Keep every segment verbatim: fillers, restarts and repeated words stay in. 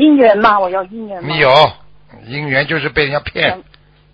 姻缘吗？我有姻缘吗？ 你有姻缘就是被人家骗。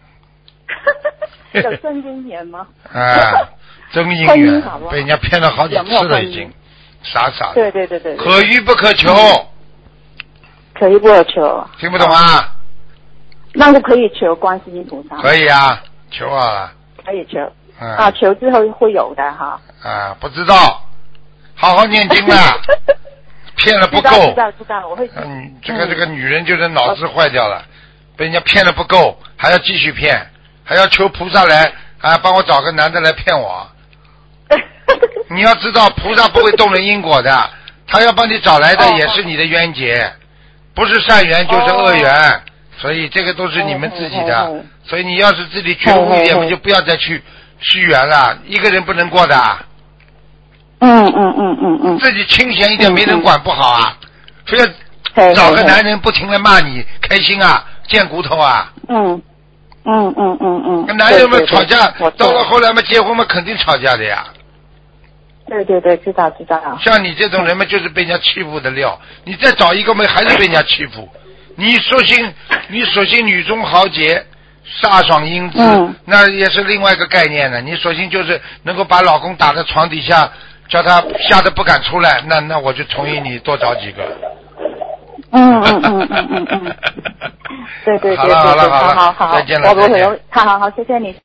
有真姻缘吗？ 啊，真姻缘，被人家骗了好几次了已经，傻傻的。 对对对对。 可遇不可求。 可遇不可求。 听不懂啊？ 那就可以求观世音菩萨。 可以啊，求好了。 可以求。 嗯、 啊，求之后会有的哈。 啊，不知道，好好念经了。骗了不够。 知道知道，我会。 嗯，这个这个女人就是脑子坏掉了，被人家骗了不够，还要继续骗，还要求菩萨来啊，帮我找个男的来骗我。你要知道，菩萨不会动人因果的，他要帮你找来的也是你的冤结，不是善缘就是恶缘。哦，所以这个都是你们自己的，哦，所以你要是自己觉悟一点，我们就不要再去续缘了，一个人不能过的。 嗯嗯嗯嗯嗯。 自己清闲一点，没人管不好啊，非要找个男人不停的骂你，开心啊，贱骨头啊。 嗯嗯嗯嗯嗯。 跟男人们吵架，到了后来嘛，结婚嘛，肯定吵架的呀。 对对对，知道知道。 像你这种人嘛，就是被人家欺负的料，你再找一个嘛，还是被人家欺负。你索性你索性女中豪杰，飒爽英姿，嗯，那也是另外一个概念呢。你索性就是能够把老公打在床底下，叫他吓得不敢出来，那那我就同意你多找几个。 嗯嗯嗯嗯嗯嗯。对对对对对，好好好， 再见了， 我不会，好好好，谢谢你。